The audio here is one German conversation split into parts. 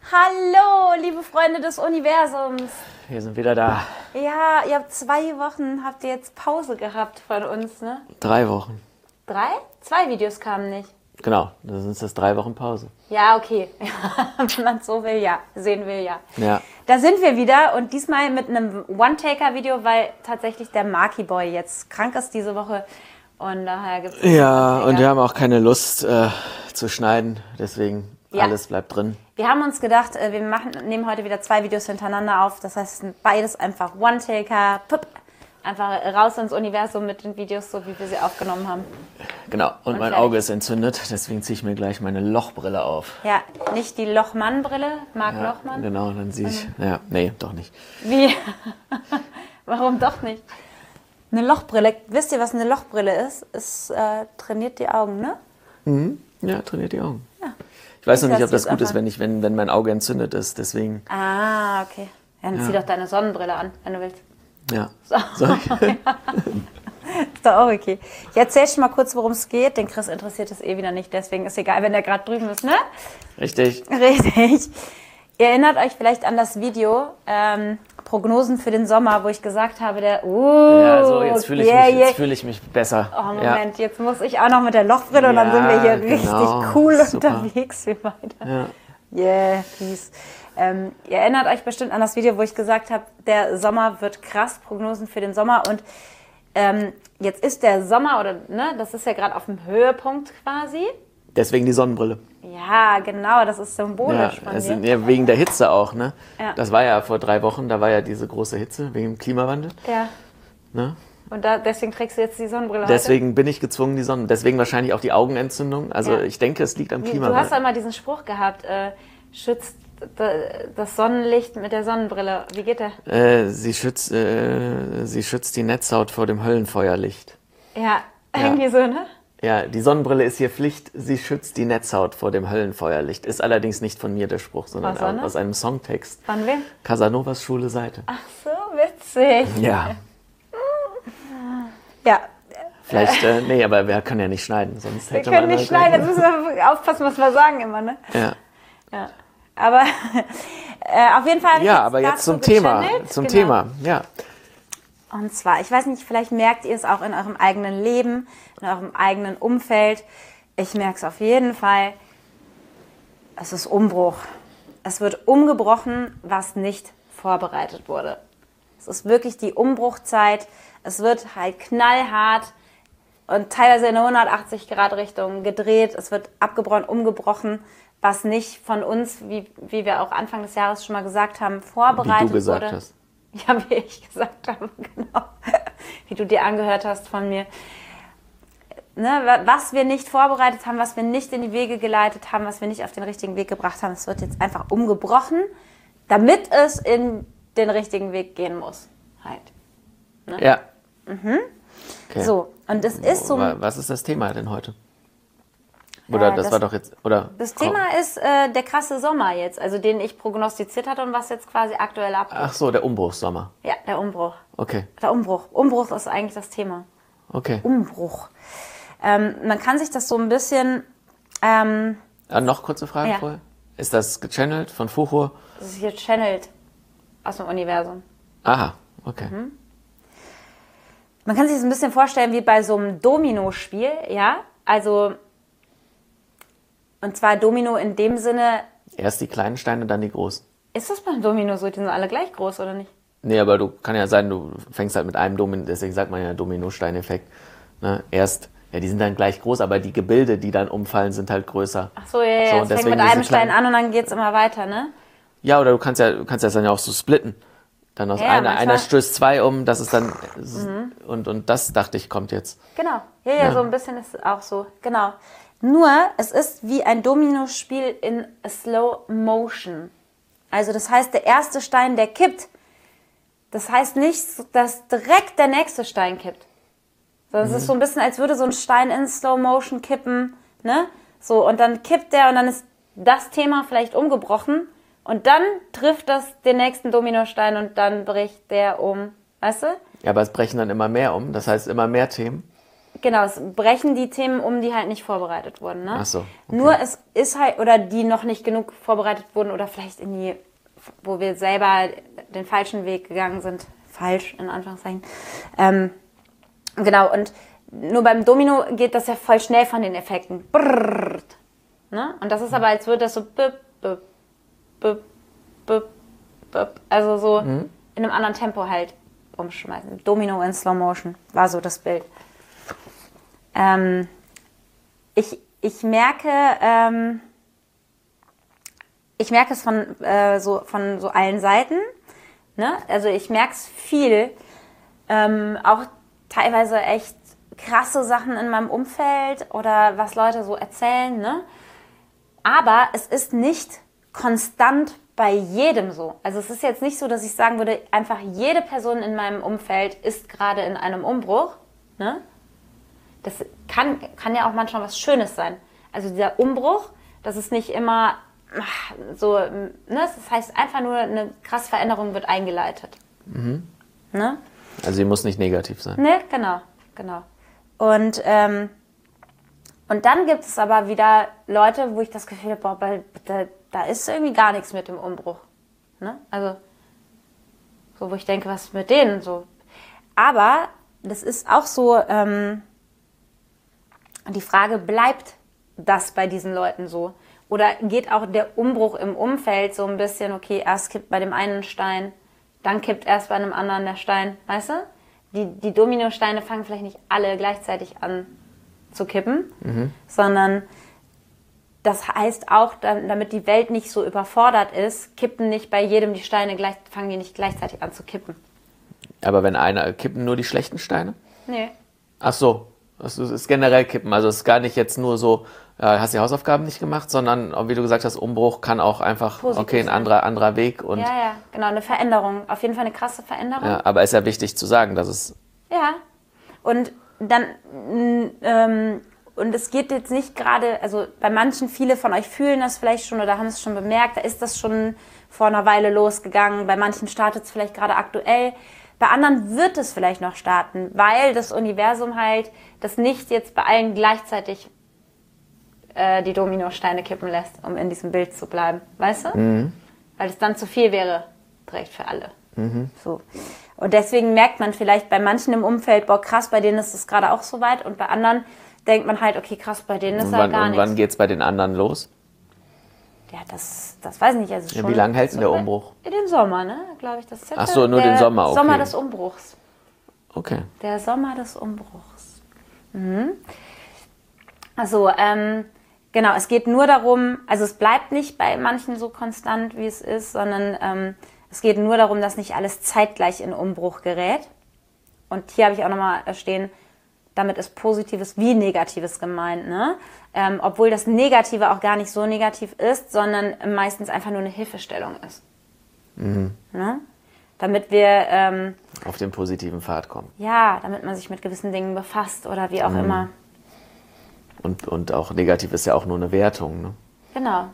Hallo, liebe Freunde des Universums. Wir sind wieder da. Ja, ihr habt 2 Wochen, habt ihr jetzt Pause gehabt von uns, ne? 3 Wochen. 3? 2 Videos kamen nicht. Genau, das sind das 3 Wochen Pause. Ja, okay. Wenn man es so will, ja. Sehen will, ja. Ja. Da sind wir wieder und diesmal mit einem One-Taker-Video, weil tatsächlich der Marky Boy jetzt krank ist diese Woche. Und daher gibt es... Ja, und wir haben auch keine Lust zu schneiden, deswegen alles bleibt drin. Wir haben uns gedacht, wir nehmen heute wieder 2 Videos hintereinander auf. Das heißt, es sind beides einfach One-Taker. Einfach raus ins Universum mit den Videos, so wie wir sie aufgenommen haben. Genau, und mein Auge ist entzündet, deswegen ziehe ich mir gleich meine Lochbrille auf. Ja, nicht die Lochmann-Brille, Marc Lochmann. Genau, dann sehe ich, nee, doch nicht. Wie? Warum doch nicht? Eine Lochbrille, wisst ihr, was eine Lochbrille ist? Es trainiert die Augen, ne? Mhm. Ja, trainiert die Augen. Ja. Ich weiß noch nicht, ob das gut ist, wenn mein Auge entzündet ist, deswegen. Ah, okay. Ja, dann zieh doch deine Sonnenbrille an, wenn du willst. Ja. So. Ist doch auch okay. Ich erzähl schon mal kurz, worum es geht. Den Chris interessiert es eh wieder nicht, deswegen ist egal, wenn der gerade drüben ist, ne? Richtig. Richtig. Ihr erinnert euch vielleicht an das Video, Prognosen für den Sommer, wo ich gesagt habe, jetzt fühle ich mich besser. Oh, Moment, jetzt muss ich auch noch mit der Lochbrille und dann sind wir hier richtig cool unterwegs für beide. Yeah, peace. Ihr erinnert euch bestimmt an das Video, wo ich gesagt habe, der Sommer wird krass, Prognosen für den Sommer. Und jetzt ist der Sommer, oder ne, das ist ja gerade auf dem Höhepunkt quasi. Deswegen die Sonnenbrille. Ja, genau, das ist symbolisch von dir. Ja, wegen der Hitze auch, ne? Ja. Das war ja vor 3 Wochen, da war ja diese große Hitze wegen dem Klimawandel. Ja. Ne? Und deswegen trägst du jetzt die Sonnenbrille Deswegen bin ich gezwungen, deswegen wahrscheinlich auch die Augenentzündung. Also ich denke, es liegt am Klimawandel. Du hast einmal diesen Spruch gehabt, schützt das Sonnenlicht mit der Sonnenbrille. Wie geht der? Sie schützt die Netzhaut vor dem Höllenfeuerlicht. Ja, irgendwie so, ne? Ja, die Sonnenbrille ist hier Pflicht. Sie schützt die Netzhaut vor dem Höllenfeuerlicht. Ist allerdings nicht von mir der Spruch, sondern aus einem Songtext. Von wem? Casanovas Schwule Seite. Ach so, witzig. Ja. Ja. Vielleicht, aber wir können ja nicht schneiden. Sonst wir können nicht schneiden, jetzt müssen wir aufpassen, was wir sagen immer, ne? Ja. Aber auf jeden Fall... Ja, aber jetzt zum Thema. Thema, ja. Und zwar, ich weiß nicht, vielleicht merkt ihr es auch in eurem eigenen Leben, in eurem eigenen Umfeld. Ich merke es auf jeden Fall. Es ist Umbruch. Es wird umgebrochen, was nicht vorbereitet wurde. Es ist wirklich die Umbruchzeit. Es wird halt knallhart und teilweise in eine 180-Grad-Richtung gedreht. Es wird abgebrochen, umgebrochen, was nicht von uns, wie wir auch Anfang des Jahres schon mal gesagt haben, vorbereitet wurde. Wie du gesagt hast. Ja, wie ich gesagt habe, genau. Wie du dir angehört hast von mir. Ne, was wir nicht vorbereitet haben, was wir nicht in die Wege geleitet haben, was wir nicht auf den richtigen Weg gebracht haben, es wird jetzt einfach umgebrochen, damit es in den richtigen Weg gehen muss. Halt. Ne? Ja. Mhm. Okay. So, und es ist so... Was ist das Thema denn heute? Oder das war doch jetzt... Oder das Thema ist der krasse Sommer jetzt, also den ich prognostiziert hatte und was jetzt quasi aktuell abgeht. Ach so, der Umbruchssommer. Ja, der Umbruch. Okay. Der Umbruch. Umbruch ist eigentlich das Thema. Okay. Umbruch. Man kann sich das so ein bisschen... noch kurze Frage vorher. Ist das gechannelt von Fuchur? Das ist hier channeled aus dem Universum. Aha, okay. Mhm. Man kann sich das ein bisschen vorstellen wie bei so einem Domino-Spiel, ja? Also... Und zwar Domino in dem Sinne... Erst die kleinen Steine, dann die großen. Ist das beim Domino so? Die sind alle gleich groß, oder nicht? Nee, aber kann ja sein, du fängst halt mit einem Domino, deswegen sagt man ja Dominostein-Effekt. Ne? Die sind dann gleich groß, aber die Gebilde, die dann umfallen, sind halt größer. Ach so, ja. Es fängt mit einem Stein an und dann geht es immer weiter, ne? Ja, oder du kannst das dann ja auch so splitten. Dann aus einer stößt 2 um, das ist dann... Und das, dachte ich, kommt jetzt. Genau. Ja, so ein bisschen ist es auch so. Genau. Nur, es ist wie ein Dominospiel in Slow Motion. Also das heißt, der erste Stein, der kippt, das heißt nicht, dass direkt der nächste Stein kippt. Sondern es ist so ein bisschen, als würde so ein Stein in Slow Motion kippen, ne? So, und dann kippt der und dann ist das Thema vielleicht umgebrochen und dann trifft das den nächsten Dominostein und dann bricht der um. Weißt du? Ja, aber es brechen dann immer mehr um, das heißt immer mehr Themen. Genau, es brechen die Themen um, die halt nicht vorbereitet wurden. Ne? Ach so, okay. Nur es ist halt, oder die noch nicht genug vorbereitet wurden oder vielleicht wo wir selber den falschen Weg gegangen sind. Falsch, in Anführungszeichen. Genau, und nur beim Domino geht das ja voll schnell von den Effekten. Brrrt, ne? Und das ist aber, als würde das so bip, bip, bip, bip, bip, also so in einem anderen Tempo halt umschmeißen. Domino in Slow Motion war so das Bild. Ich merke es von so allen Seiten. Ne? Also ich merke es viel, auch teilweise echt krasse Sachen in meinem Umfeld oder was Leute so erzählen. Ne? Aber es ist nicht konstant bei jedem so. Also es ist jetzt nicht so, dass ich sagen würde, einfach jede Person in meinem Umfeld ist gerade in einem Umbruch. Ne? Das kann ja auch manchmal was Schönes sein. Also dieser Umbruch, das ist nicht immer so, ne? Das heißt einfach nur, eine krasse Veränderung wird eingeleitet. Mhm. Ne? Also sie muss nicht negativ sein. Ne, genau. Und dann gibt es aber wieder Leute, wo ich das Gefühl habe, da ist irgendwie gar nichts mit dem Umbruch. Ne? Also, so, wo ich denke, was ist mit denen so? Aber das ist auch so, die Frage, bleibt das bei diesen Leuten so? Oder geht auch der Umbruch im Umfeld so ein bisschen, okay, erst kippt bei dem einen Stein, dann kippt erst bei einem anderen der Stein, weißt du? Die Dominosteine fangen vielleicht nicht alle gleichzeitig an zu kippen, sondern das heißt auch, damit die Welt nicht so überfordert ist, kippen nicht bei jedem die Steine, fangen die nicht gleichzeitig an zu kippen. Aber wenn kippen nur die schlechten Steine? Nee. Ach so, das ist generell kippen. Also es ist gar nicht jetzt nur so, hast die Hausaufgaben nicht gemacht, sondern, wie du gesagt hast, Umbruch kann auch einfach, positiv okay, ein anderer Weg. Und ja, genau, eine Veränderung. Auf jeden Fall eine krasse Veränderung. Ja, aber ist ja wichtig zu sagen, dass es... Ja, und dann... Und es geht jetzt nicht gerade, also bei manchen, viele von euch fühlen das vielleicht schon oder haben es schon bemerkt, da ist das schon vor einer Weile losgegangen. Bei manchen startet es vielleicht gerade aktuell. Bei anderen wird es vielleicht noch starten, weil das Universum halt das nicht jetzt bei allen gleichzeitig die Dominosteine kippen lässt, um in diesem Bild zu bleiben. Weißt du? Mhm. Weil es dann zu viel wäre, direkt für alle. Mhm. So. Und deswegen merkt man vielleicht bei manchen im Umfeld, boah krass, bei denen ist es gerade auch so weit. Und bei anderen denkt man halt, okay krass, bei denen ist halt gar nichts. Und wann geht es bei den anderen los? Ja, das weiß ich nicht. Also schon wie lange hält denn der Umbruch? In den Sommer, ne? Glaube ich. Das ist Ach so, nur den Sommer, okay. Sommer des Umbruchs. Okay. Der Sommer des Umbruchs. Mhm. Also, genau, es geht nur darum, also es bleibt nicht bei manchen so konstant, wie es ist, sondern es geht nur darum, dass nicht alles zeitgleich in Umbruch gerät. Und hier habe ich auch nochmal stehen, damit ist Positives wie Negatives gemeint, ne? Obwohl das Negative auch gar nicht so negativ ist, sondern meistens einfach nur eine Hilfestellung ist. Mhm. Ne? Damit wir... auf den positiven Pfad kommen. Ja, damit man sich mit gewissen Dingen befasst oder wie auch immer. Und auch negativ ist ja auch nur eine Wertung, ne? Genau.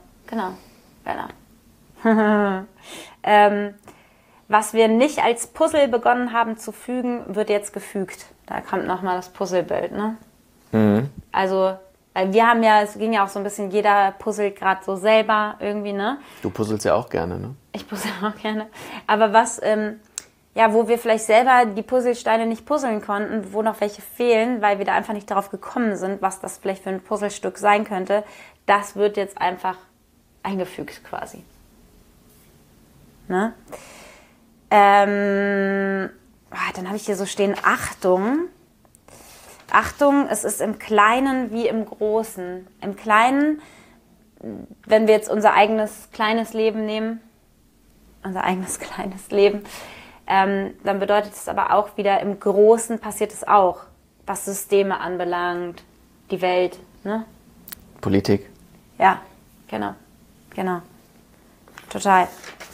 Was wir nicht als Puzzle begonnen haben zu fügen, wird jetzt gefügt. Da kommt nochmal das Puzzlebild, ne? Mhm. Also, weil wir haben ja, es ging ja auch so ein bisschen, jeder puzzelt gerade so selber irgendwie, ne? Du puzzelst ja auch gerne, ne? Ich puzzle auch gerne. Aber was, wo wir vielleicht selber die Puzzlesteine nicht puzzeln konnten, wo noch welche fehlen, weil wir da einfach nicht darauf gekommen sind, was das vielleicht für ein Puzzlestück sein könnte, das wird jetzt einfach eingefügt quasi. Ne? Dann habe ich hier so stehen, Achtung. Achtung, es ist im Kleinen wie im Großen. Im Kleinen, wenn wir jetzt unser eigenes kleines Leben nehmen, dann bedeutet es aber auch wieder, im Großen passiert es auch, was Systeme anbelangt, die Welt. Ne? Politik. Ja, genau. Total.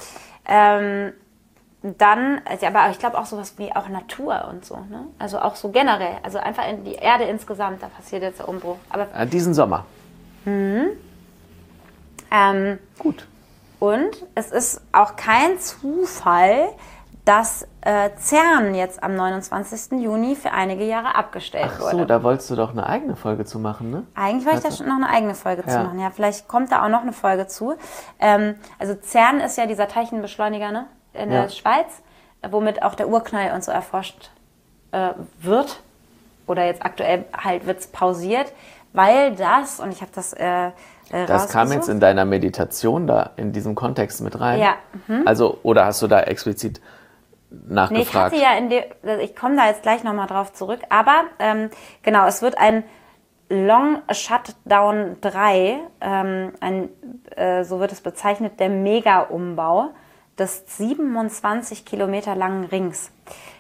Dann, aber ich glaube auch sowas wie auch Natur und so, ne? Also auch so generell, also einfach in die Erde insgesamt, da passiert jetzt der Umbruch. Aber diesen Sommer. Gut. Und es ist auch kein Zufall, dass CERN jetzt am 29. Juni für einige Jahre abgestellt wurde. Ach so, da wolltest du doch eine eigene Folge zu machen, ne? Eigentlich wollte ich da schon noch eine eigene Folge zu machen. Ja, vielleicht kommt da auch noch eine Folge zu. Also CERN ist ja dieser Teilchenbeschleuniger, ne? In der Schweiz, womit auch der Urknall und so erforscht wird. Oder jetzt aktuell halt wird es pausiert, weil das, und ich habe das das kam jetzt in deiner Meditation da in diesem Kontext mit rein? Ja. Also, oder hast du da explizit nachgefragt? Nee, ich hatte ja ich komme da jetzt gleich nochmal drauf zurück, aber genau, es wird ein Long Shutdown 3, so wird es bezeichnet, der Mega-Umbau des 27 Kilometer langen Rings.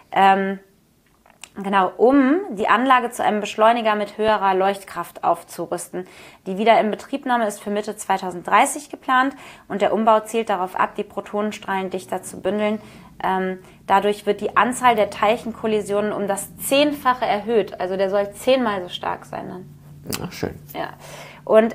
Genau, um die Anlage zu einem Beschleuniger mit höherer Leuchtkraft aufzurüsten. Die Wiederinbetriebnahme ist für Mitte 2030 geplant und der Umbau zielt darauf ab, die Protonenstrahlen dichter zu bündeln. Dadurch wird die Anzahl der Teilchenkollisionen um das 10-fache erhöht. Also der soll 10-mal so stark sein dann. Ach, schön. Ja. Und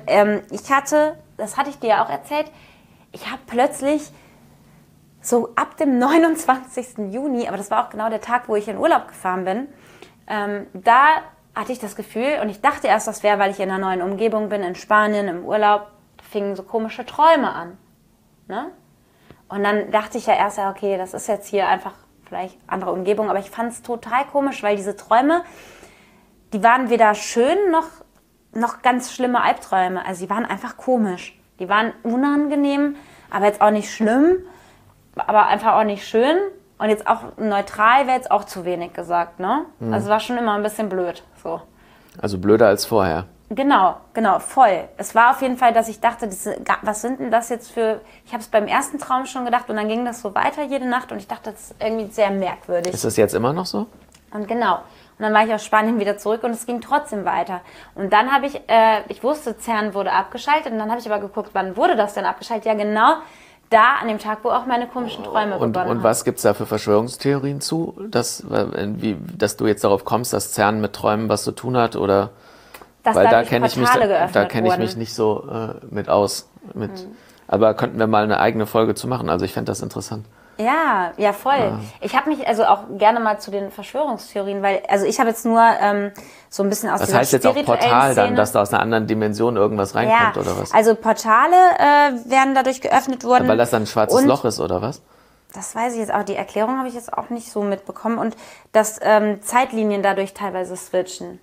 das hatte ich dir ja auch erzählt, ich habe plötzlich so ab dem 29. Juni, aber das war auch genau der Tag, wo ich in Urlaub gefahren bin, da hatte ich das Gefühl, und ich dachte erst, das wäre, weil ich in einer neuen Umgebung bin, in Spanien, im Urlaub, fingen so komische Träume an. Ne? Und dann dachte ich ja erst, okay, das ist jetzt hier einfach vielleicht andere Umgebung, aber ich fand es total komisch, weil diese Träume, die waren weder schön noch ganz schlimme Albträume. Also die waren einfach komisch. Die waren unangenehm, aber jetzt auch nicht schlimm, aber einfach auch nicht schön. Und jetzt auch neutral wäre jetzt auch zu wenig gesagt, ne? Also es war schon immer ein bisschen blöd, so. Also blöder als vorher. Genau, voll. Es war auf jeden Fall, dass ich dachte, was sind denn das jetzt für... Ich habe es beim ersten Traum schon gedacht und dann ging das so weiter jede Nacht und ich dachte, das ist irgendwie sehr merkwürdig. Ist das jetzt immer noch so? Und genau. Und dann war ich aus Spanien wieder zurück und es ging trotzdem weiter. Und dann habe ich wusste, CERN wurde abgeschaltet und dann habe ich aber geguckt, wann wurde das denn abgeschaltet? Ja, genau da, an dem Tag, wo auch meine komischen Träume begonnen haben. Und was gibt es da für Verschwörungstheorien zu, dass du jetzt darauf kommst, dass CERN mit Träumen was zu tun hat? Oder? Dass weil da kenne ich mich nicht so mit aus. Aber könnten wir mal eine eigene Folge zu machen? Also ich fände das interessant. Ja, voll. Ja. Ich habe mich also auch gerne mal zu den Verschwörungstheorien, weil, also ich habe jetzt nur so ein bisschen aus dieser spirituellen heißt jetzt auch Portal dann, dass da aus einer anderen Dimension irgendwas reinkommt oder was? Also Portale werden dadurch geöffnet worden. Weil das dann ein schwarzes Loch ist oder was? Das weiß ich jetzt auch. Die Erklärung habe ich jetzt auch nicht so mitbekommen. Und dass Zeitlinien dadurch teilweise switchen.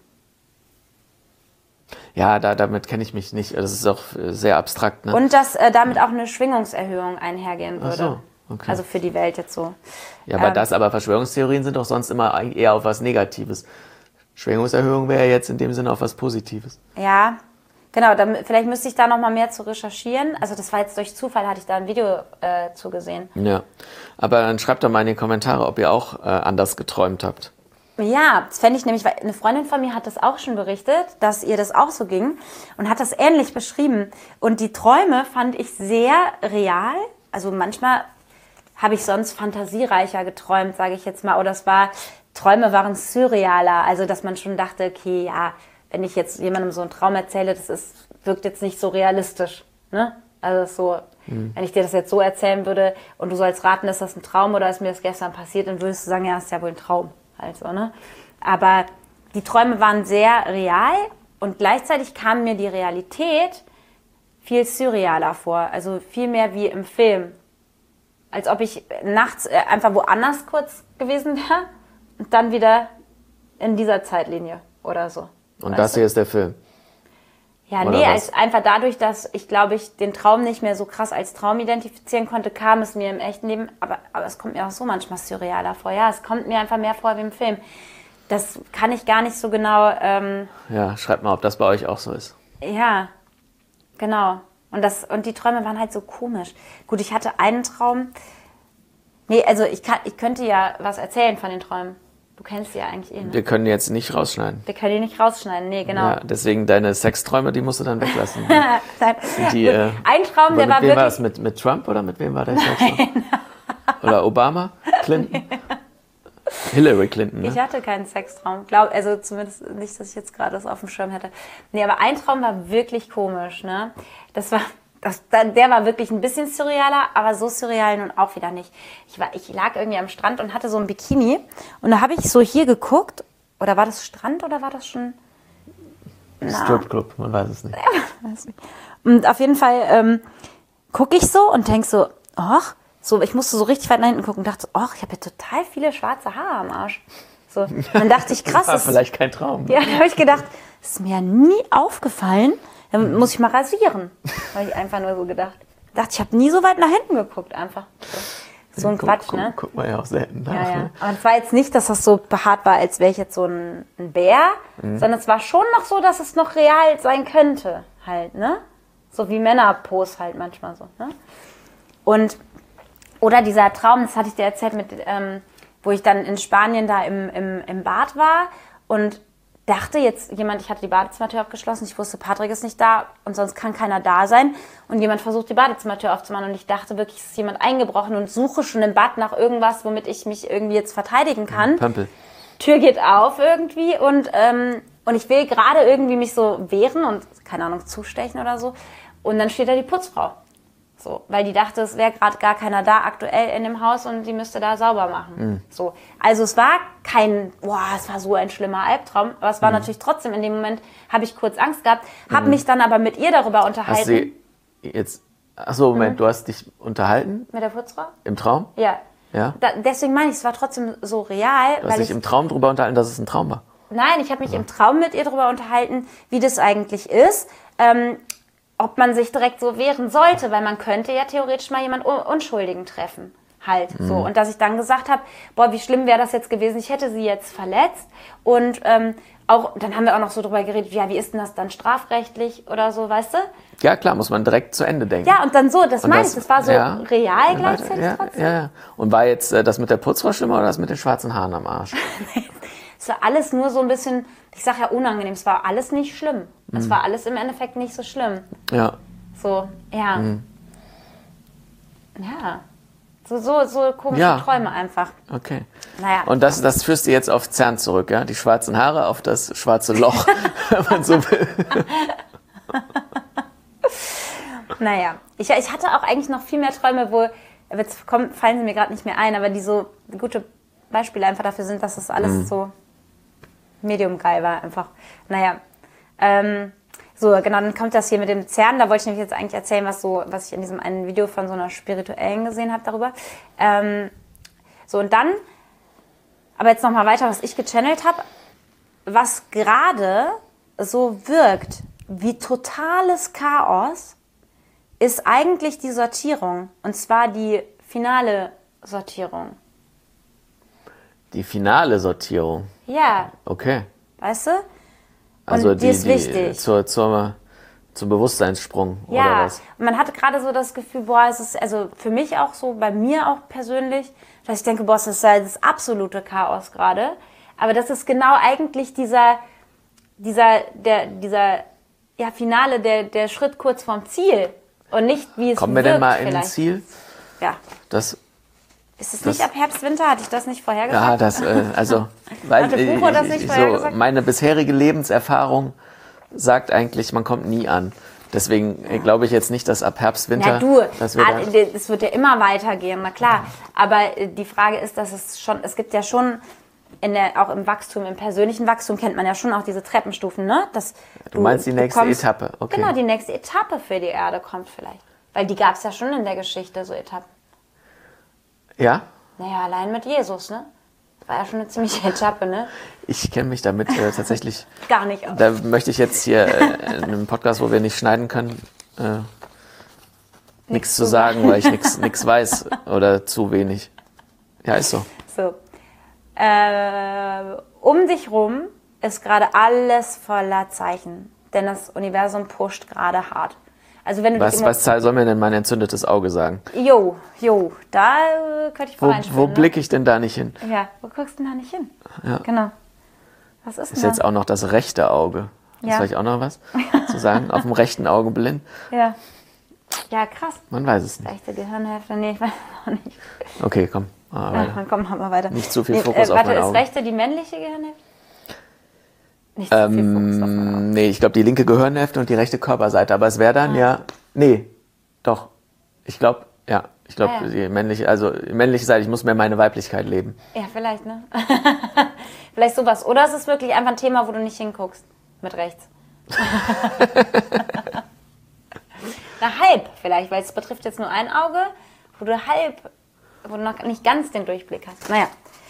Ja, damit kenne ich mich nicht. Das ist auch sehr abstrakt. Ne? Und dass damit auch eine Schwingungserhöhung einhergehen würde. Ach so. Okay. Also für die Welt jetzt so. Ja, aber Verschwörungstheorien sind doch sonst immer eher auf was Negatives. Schwingungserhöhung wäre jetzt in dem Sinne auf was Positives. Ja, genau. Vielleicht müsste ich da noch mal mehr zu recherchieren. Also das war jetzt durch Zufall, hatte ich da ein Video zugesehen. Ja, aber dann schreibt doch mal in die Kommentare, ob ihr auch anders geträumt habt. Ja, das fände ich nämlich, weil eine Freundin von mir hat das auch schon berichtet, dass ihr das auch so ging und hat das ähnlich beschrieben. Und die Träume fand ich sehr real. Also manchmal habe ich sonst fantasiereicher geträumt, sage ich jetzt mal. Oder Träume waren surrealer. Also, dass man schon dachte, okay, ja, wenn ich jetzt jemandem so einen Traum erzähle, wirkt jetzt nicht so realistisch. Ne? Also so, wenn ich dir das jetzt so erzählen würde und du sollst raten, ist das ein Traum oder ist mir das gestern passiert, dann würdest du sagen, ja, ist ja wohl ein Traum. Also, ne? Aber die Träume waren sehr real und gleichzeitig kam mir die Realität viel surrealer vor. Also viel mehr wie im Film. Als ob ich nachts einfach woanders kurz gewesen wäre und dann wieder in dieser Zeitlinie oder so. Und das hier ist der Film? Ja, oder als einfach dadurch, dass ich, glaube ich, den Traum nicht mehr so krass als Traum identifizieren konnte, kam es mir im echten Leben, aber es kommt mir auch so manchmal surrealer vor. Ja, es kommt mir einfach mehr vor wie im Film. Das kann ich gar nicht so genau... ja, schreibt mal, ob das bei euch auch so ist. Ja, genau. Und die Träume waren halt so komisch. Gut, ich hatte einen Traum. Nee, also ich könnte ja was erzählen von den Träumen. Du kennst die ja eigentlich eh, ne? Wir können jetzt nicht rausschneiden. Wir können die nicht rausschneiden, nee, genau. Ja, deswegen deine Sexträume, die musst du dann weglassen. Nein. Ein Traum, der war wirklich... Mit wem war das? Mit Trump oder mit wem war der Sextraum? Oder Obama? Clinton? Hillary Clinton, ne? Ich hatte keinen Sextraum. Also zumindest nicht, dass ich jetzt gerade das auf dem Schirm hätte. Nee, aber ein Traum war wirklich komisch, ne? Das war der war wirklich ein bisschen surrealer, aber so surreal nun auch wieder nicht. Ich lag irgendwie am Strand und hatte so ein Bikini und da habe ich so hier geguckt, oder war das Strand oder war das schon... Stripclub, man weiß es nicht. Und auf jeden Fall gucke ich so und denke so, ach, so, ich musste so richtig weit nach hinten gucken und dachte, ach, ich habe ja total viele schwarze Haare am Arsch. So, dann dachte ich, krass. Das war vielleicht kein Traum. Ja, da habe ich gedacht, das ist mir ja nie aufgefallen. Dann muss ich mal rasieren. Habe ich einfach nur so gedacht. Dachte, ich habe nie so weit nach hinten geguckt, einfach. So ein Quatsch, ne? Guckt man ja auch selten nach. Ja. Ne? Aber es war jetzt nicht, dass das so behaart war, als wäre ich jetzt so ein Bär, sondern es war schon noch so, dass es noch real sein könnte, halt, ne? So wie Männerpose halt manchmal so, ne? Oder dieser Traum, das hatte ich dir erzählt, wo ich dann in Spanien da im Bad war und dachte jetzt jemand, ich hatte die Badezimmertür abgeschlossen, ich wusste, Patrick ist nicht da und sonst kann keiner da sein und jemand versucht, die Badezimmertür aufzumachen und ich dachte wirklich, es ist jemand eingebrochen und suche schon im Bad nach irgendwas, womit ich mich irgendwie jetzt verteidigen kann. Pömpel. Tür geht auf irgendwie und ich will gerade irgendwie mich so wehren und, keine Ahnung, zustechen oder so und dann steht da die Putzfrau. So, weil die dachte, es wäre gerade gar keiner da aktuell in dem Haus und die müsste da sauber machen. So, also es war es war so ein schlimmer Albtraum, aber es war natürlich trotzdem in dem Moment, habe ich kurz Angst gehabt, habe mich dann aber mit ihr darüber unterhalten. Hast du jetzt, achso, Moment, du hast dich unterhalten? Mit der Putzfrau? Im Traum? Ja. Ja? Deswegen meine ich, es war trotzdem so real. Du hast dich im Traum darüber unterhalten, dass es ein Traum war? Nein, ich habe mich im Traum mit ihr darüber unterhalten, wie das eigentlich ist. Ob man sich direkt so wehren sollte, weil man könnte ja theoretisch mal jemanden Unschuldigen treffen. Halt so. Und dass ich dann gesagt habe, boah, wie schlimm wäre das jetzt gewesen, ich hätte sie jetzt verletzt. Und dann haben wir auch noch so drüber geredet, ja, wie ist denn das dann strafrechtlich oder so, weißt du? Ja, klar, muss man direkt zu Ende denken. Ja, und dann so, das meine ich, das war so real gleichzeitig trotzdem. Ja. Und war jetzt das mit der Putzfrau schlimmer oder das mit den schwarzen Haaren am Arsch? Es war alles nur so ein bisschen, ich sag ja unangenehm, es war alles nicht schlimm. Es war alles im Endeffekt nicht so schlimm. Ja. So, ja. Ja. So komische Träume einfach. Okay. Naja. Und das führst du jetzt auf CERN zurück, ja? Die schwarzen Haare auf das schwarze Loch, wenn man so will. Naja. Ich hatte auch eigentlich noch viel mehr Träume, wo, jetzt fallen sie mir gerade nicht mehr ein, aber die so gute Beispiele einfach dafür sind, dass das alles so medium geil war einfach. Naja. So, genau, dann kommt das hier mit dem CERN. Da wollte ich nämlich jetzt eigentlich erzählen, was ich in diesem einen Video von so einer Spirituellen gesehen habe darüber. So, und dann, aber jetzt nochmal weiter, was ich gechannelt habe. Was gerade so wirkt wie totales Chaos, ist eigentlich die Sortierung. Und zwar die finale Sortierung. Die finale Sortierung? Ja. Okay. Weißt du? Also die ist wichtig. Zum Bewusstseinssprung, ja, oder was? Und man hatte gerade so das Gefühl, boah, es ist also für mich auch so, bei mir auch persönlich, dass ich denke, boah, es ist halt das absolute Chaos gerade. Aber das ist genau eigentlich dieser Finale, der Schritt kurz vorm Ziel. Und nicht, wie es Kommen wir wirkt denn mal vielleicht. ins Ziel? Ja. Ist es nicht ab Herbst, Winter? Hatte ich das nicht vorhergesagt? Ja, weil meine bisherige Lebenserfahrung sagt eigentlich, man kommt nie an. Deswegen glaube ich jetzt nicht, dass ab Herbst, Winter... es wird ja immer weitergehen, na klar. Aber die Frage ist, dass es gibt ja schon, auch im Wachstum, im persönlichen Wachstum kennt man ja schon auch diese Treppenstufen, ne? Du meinst die nächste Etappe, okay. Genau, die nächste Etappe für die Erde kommt vielleicht. Weil die gab es ja schon in der Geschichte, so Etappen. Ja? Naja, allein mit Jesus, ne? War ja schon eine ziemliche Etappe, ne? Ich kenne mich damit tatsächlich... Gar nicht aus. Da möchte ich jetzt hier in einem Podcast, wo wir nicht schneiden können, nichts zu sagen, weil ich nichts weiß oder zu wenig. Ja, ist so. So. Um dich rum ist gerade alles voller Zeichen. Denn das Universum pusht gerade hart. Also wenn du was soll mir denn mein entzündetes Auge sagen? Jo, da könnte ich voreinschauen. Wo blicke ich denn da nicht hin? Ja, wo guckst du denn da nicht hin? Ja. Genau. Was ist denn Ist jetzt auch noch das rechte Auge. Ist vielleicht auch noch was zu sagen? Auf dem rechten Auge blind? Ja. Ja, krass. Man weiß es nicht. Rechte Gehirnhälfte? Nee, ich weiß es auch nicht. Okay, komm. Komm, machen wir weiter. Nicht zu viel Fokus auf mein Auge. Ist rechte die männliche Gehirnhälfte? Nicht zu viel Fokus auf mein Auge. Nee, ich glaube die linke Gehirnhälfte und die rechte Körperseite. Aber es wäre dann Nee, Doch, ich glaube, ja. Ich glaube, die männliche Seite, ich muss mehr meine Weiblichkeit leben. Ja, vielleicht, ne? Vielleicht sowas. Oder es ist wirklich einfach ein Thema, wo du nicht hinguckst. Mit rechts. Na, halb vielleicht, weil es betrifft jetzt nur ein Auge, wo du noch nicht ganz den Durchblick hast. Naja.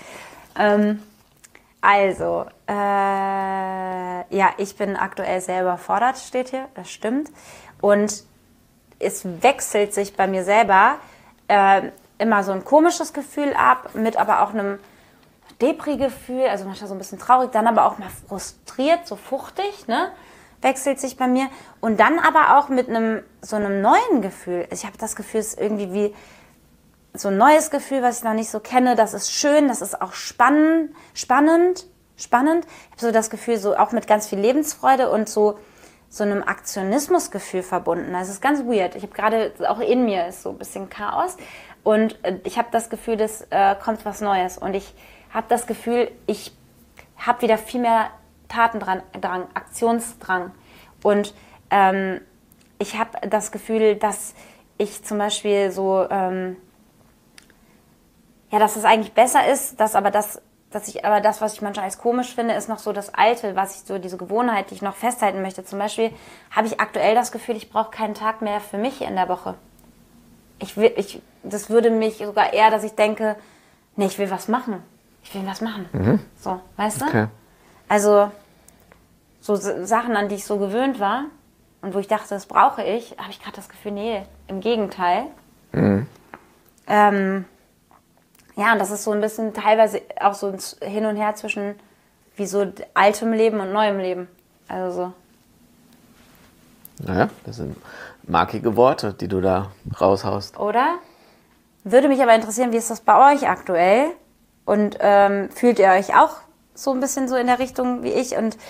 Ja, ich bin aktuell sehr überfordert, steht hier, das stimmt. Und es wechselt sich bei mir selber immer so ein komisches Gefühl ab, mit aber auch einem Depri-Gefühl, also manchmal so ein bisschen traurig, dann aber auch mal frustriert, so fuchtig, ne? Wechselt sich bei mir. Und dann aber auch mit so einem neuen Gefühl. Ich habe das Gefühl, es ist irgendwie wie so ein neues Gefühl, was ich noch nicht so kenne. Das ist schön, das ist auch spannend. Ich habe so das Gefühl, so auch mit ganz viel Lebensfreude und so einem Aktionismusgefühl verbunden. Das ist ganz weird. Ich habe gerade, auch in mir ist so ein bisschen Chaos. Und ich habe das Gefühl, das kommt was Neues. Und ich habe das Gefühl, ich habe wieder viel mehr Tatendrang, Aktionsdrang. Und ich habe das Gefühl, dass ich zum Beispiel so, dass es eigentlich besser ist, dass das, was ich manchmal als komisch finde, ist noch so das Alte, diese Gewohnheit, die ich noch festhalten möchte. Zum Beispiel habe ich aktuell das Gefühl, ich brauche keinen Tag mehr für mich in der Woche. Das würde mich sogar eher, dass ich denke, nee, ich will was machen. Mhm. So, weißt du? Okay. Also, so Sachen, an die ich so gewöhnt war und wo ich dachte, das brauche ich, habe ich gerade das Gefühl, nee, im Gegenteil. Mhm. Ja, und das ist so ein bisschen teilweise auch so ein Hin und Her zwischen wie so altem Leben und neuem Leben. Also so. Naja, das sind markige Worte, die du da raushaust. Oder? Würde mich aber interessieren, wie ist das bei euch aktuell? Und fühlt ihr euch auch so ein bisschen so in der Richtung wie ich? Und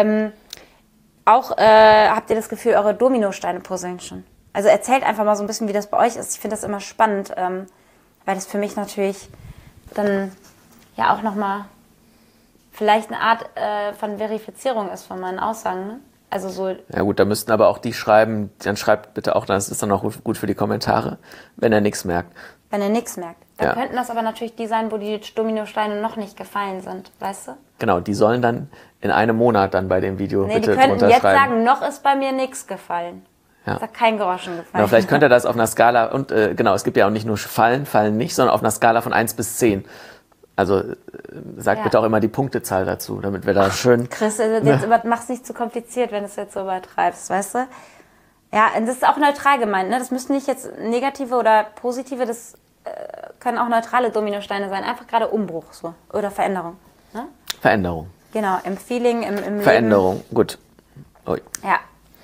habt ihr das Gefühl, eure Dominosteine puzzeln schon? Also erzählt einfach mal so ein bisschen, wie das bei euch ist. Ich finde das immer spannend, weil das für mich natürlich dann ja auch nochmal vielleicht eine Art von Verifizierung ist von meinen Aussagen, ne? Also so. Ja gut, da müssten aber auch die schreiben, dann schreibt bitte auch, das ist dann auch gut für die Kommentare, wenn er nichts merkt. Wenn er nichts merkt. Dann könnten das aber natürlich die sein, wo die Dominosteine noch nicht gefallen sind, weißt du? Genau, die sollen dann in einem Monat dann bei dem Video bitte die könnten jetzt unterschreiben. sagen, noch ist bei mir nichts gefallen. Ja. Es hat kein Groschen gefallen. Genau, vielleicht könnte er das auf einer Skala, und es gibt ja auch nicht nur fallen nicht, sondern auf einer Skala von 1 bis 10. Also sag bitte auch immer die Punktezahl dazu, damit wir da schön... Chris, jetzt mach's nicht zu kompliziert, wenn du es jetzt so übertreibst, weißt du? Ja, und das ist auch neutral gemeint, ne? Das müssen nicht jetzt negative oder positive, das können auch neutrale Dominosteine sein. Einfach gerade Umbruch so oder Veränderung. Ne? Veränderung. Genau, im Feeling, im Veränderung, Leben. gut. Ui. Ja.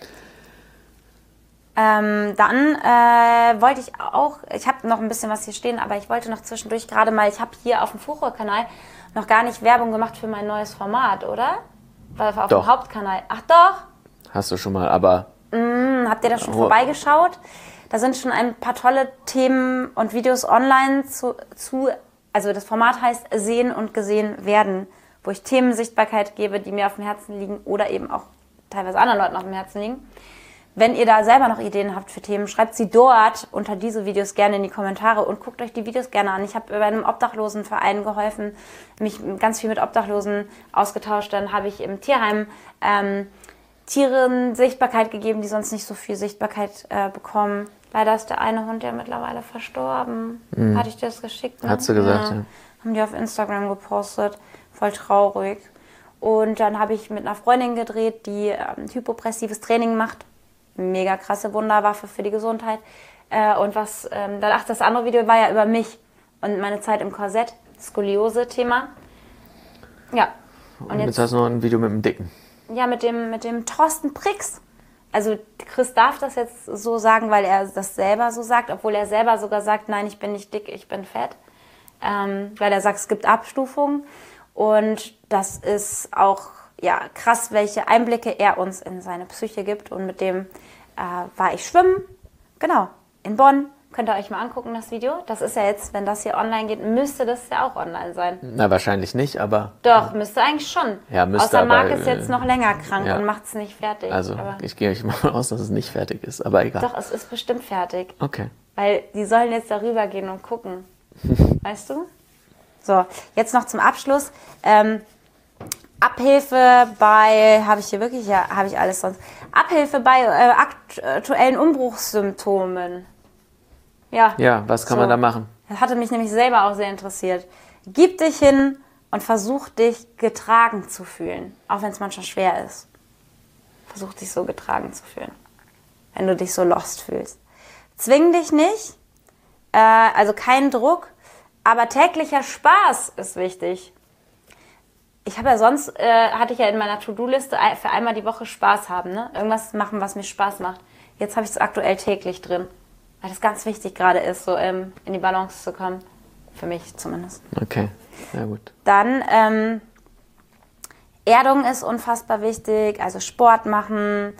Dann wollte ich auch, ich habe noch ein bisschen was hier stehen, aber ich wollte noch zwischendurch gerade mal, ich habe hier auf dem Furore-Kanal noch gar nicht Werbung gemacht für mein neues Format, oder? Weil auf dem Hauptkanal. Ach doch? Hast du schon mal, aber... Habt ihr da schon vorbeigeschaut? Da sind schon ein paar tolle Themen und Videos online also das Format heißt Sehen und Gesehen werden, wo ich Themen Sichtbarkeit gebe, die mir auf dem Herzen liegen oder eben auch teilweise anderen Leuten auf dem Herzen liegen. Wenn ihr da selber noch Ideen habt für Themen, schreibt sie dort unter diese Videos gerne in die Kommentare und guckt euch die Videos gerne an. Ich habe bei einem Obdachlosenverein geholfen, mich ganz viel mit Obdachlosen ausgetauscht. Dann habe ich im Tierheim Tieren Sichtbarkeit gegeben, die sonst nicht so viel Sichtbarkeit bekommen. Leider ist der eine Hund ja mittlerweile verstorben. Hatte ich dir das geschickt? Ne? Hat sie gesagt, ja. Haben die auf Instagram gepostet. Voll traurig. Und dann habe ich mit einer Freundin gedreht, die hypopressives Training macht. Mega krasse Wunderwaffe für die Gesundheit. Und das andere Video war ja über mich und meine Zeit im Korsett. Skoliose-Thema. Ja. Und jetzt hast du noch ein Video mit dem Dicken. Ja, mit dem Thorsten Prix. Also Chris darf das jetzt so sagen, weil er das selber so sagt, obwohl er selber sogar sagt, nein, ich bin nicht dick, ich bin fett. Weil er sagt, es gibt Abstufungen. Und das ist auch krass, welche Einblicke er uns in seine Psyche gibt. Und mit dem war ich schwimmen, genau, in Bonn, Könnt ihr euch mal angucken, das Video. Das ist ja jetzt, wenn das hier online geht, müsste das ja auch online sein. Na, wahrscheinlich nicht, aber... Doch, müsste eigentlich schon. Ja, müsste, außer Marc aber, ist jetzt noch länger krank ja. und macht es nicht fertig. Also, aber ich gehe mal davon aus, dass es nicht fertig ist, aber egal. doch, es ist bestimmt fertig. Okay. Weil die sollen jetzt darüber gehen und gucken. Weißt du? So, jetzt noch zum Abschluss. Abhilfe bei, habe ich hier wirklich, ja, habe ich alles sonst. Abhilfe bei aktuellen Umbruchssymptomen. Ja. Ja, was kann man da machen? Das hatte mich nämlich selber auch sehr interessiert. Gib dich hin und versuch dich getragen zu fühlen. Auch wenn es manchmal schwer ist. Versuch dich so getragen zu fühlen. Wenn du dich so lost fühlst. Zwing dich nicht. Also kein Druck. Aber täglicher Spaß ist wichtig. Ich habe ja sonst, hatte ich ja in meiner To-Do-Liste für einmal die Woche Spaß haben. Ne? Irgendwas machen, was mir Spaß macht. Jetzt habe ich es aktuell täglich drin. Weil das ganz wichtig gerade ist, so in die Balance zu kommen. Für mich zumindest. Okay, sehr gut. Dann Erdung ist unfassbar wichtig. Also Sport machen,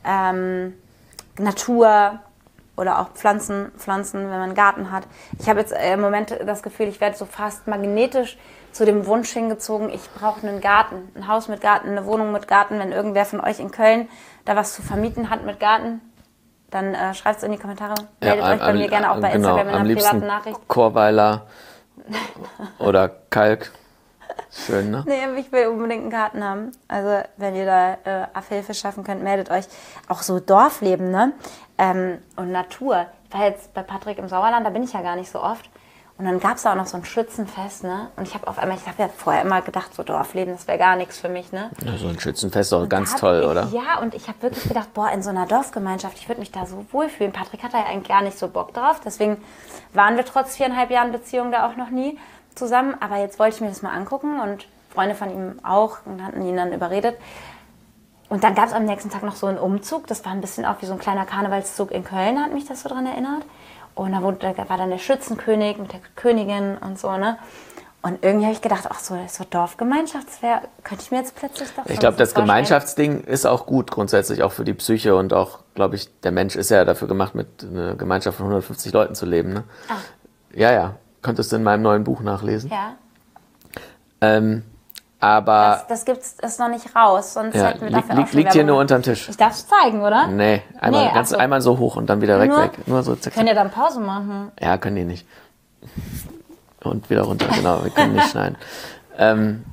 Natur oder auch Pflanzen, wenn man einen Garten hat. Ich habe jetzt im Moment das Gefühl, ich werde so fast magnetisch zu dem Wunsch hingezogen, ich brauche einen Garten, ein Haus mit Garten, eine Wohnung mit Garten. Wenn irgendwer von euch in Köln da was zu vermieten hat mit Garten, dann schreibt es in die Kommentare. Meldet euch bei mir gerne auch bei Instagram in einer privaten Nachricht. Chorweiler oder Kalk. Schön, ne? Nee, ich will unbedingt einen Garten haben. Also wenn ihr da Abhilfe schaffen könnt, meldet euch. Auch so Dorfleben, ne? Und Natur. Ich war jetzt bei Patrick im Sauerland, da bin ich ja gar nicht so oft. Und dann gab es da auch noch so ein Schützenfest, ne? Und ich habe ja vorher immer gedacht, so Dorfleben, das wäre gar nichts für mich, ne? Ja, so ein Schützenfest ist auch ganz toll, oder? Ja, und ich habe wirklich gedacht, boah, in so einer Dorfgemeinschaft, ich würde mich da so wohlfühlen. Patrick hat da ja eigentlich gar nicht so Bock drauf. Deswegen waren wir trotz 4,5 Jahren Beziehung da auch noch nie zusammen. Aber jetzt wollte ich mir das mal angucken und Freunde von ihm auch und hatten ihn dann überredet. Und dann gab es am nächsten Tag noch so einen Umzug. Das war ein bisschen auch wie so ein kleiner Karnevalszug in Köln, hat mich das so dran erinnert. Und da war dann der Schützenkönig mit der Königin und so, ne? Und irgendwie habe ich gedacht, ach so Dorfgemeinschaft, könnte ich mir jetzt plötzlich doch Ich glaube, das Gemeinschaftsding ist auch gut, grundsätzlich auch für die Psyche und auch, glaube ich, der Mensch ist ja dafür gemacht, mit einer Gemeinschaft von 150 Leuten zu leben, ne? Ach. Ja. Könntest du in meinem neuen Buch nachlesen. Ja. Aber... Das ist noch nicht raus, sonst hätten wir dafür auch schon liegt hier Werbung nur unterm Tisch. Ich darf es zeigen, oder? Nee, einmal so hoch und dann wieder weg. Nur so zack, Können ja dann Pause machen. Ja, können die nicht. Und wieder runter, genau, wir können nicht schneiden.